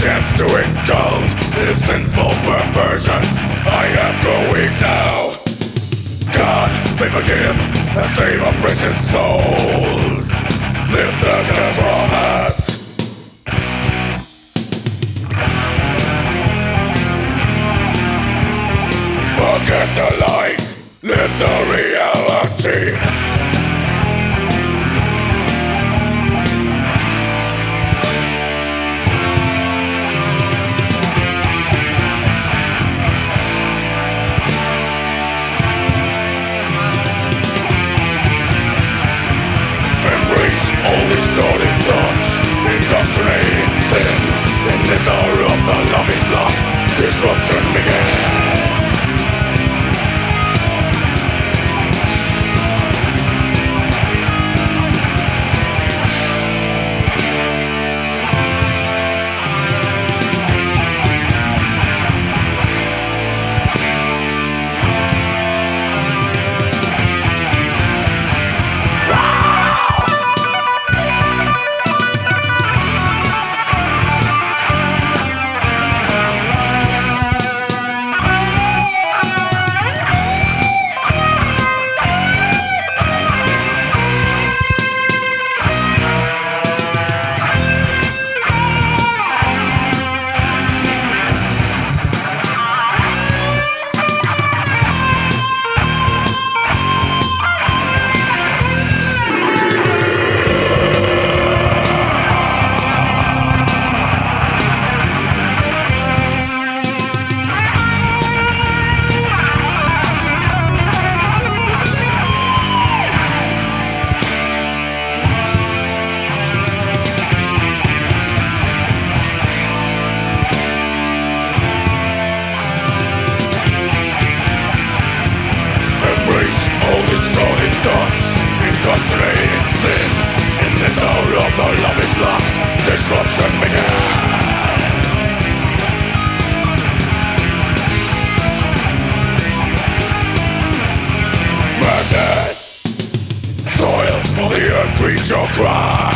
chance to indulge this sinful perversion I am going now. God may forgive and save our precious souls. Live the promise. Forget the lies, live the reality. All distorted thoughts, indoctrinated sin. In this hour of the love is lost, disruption begins. Distorted thoughts, indoctrinated sin. In this hour of the love is lost, disruption begins. Madness, soil of the earth, breathe your cry.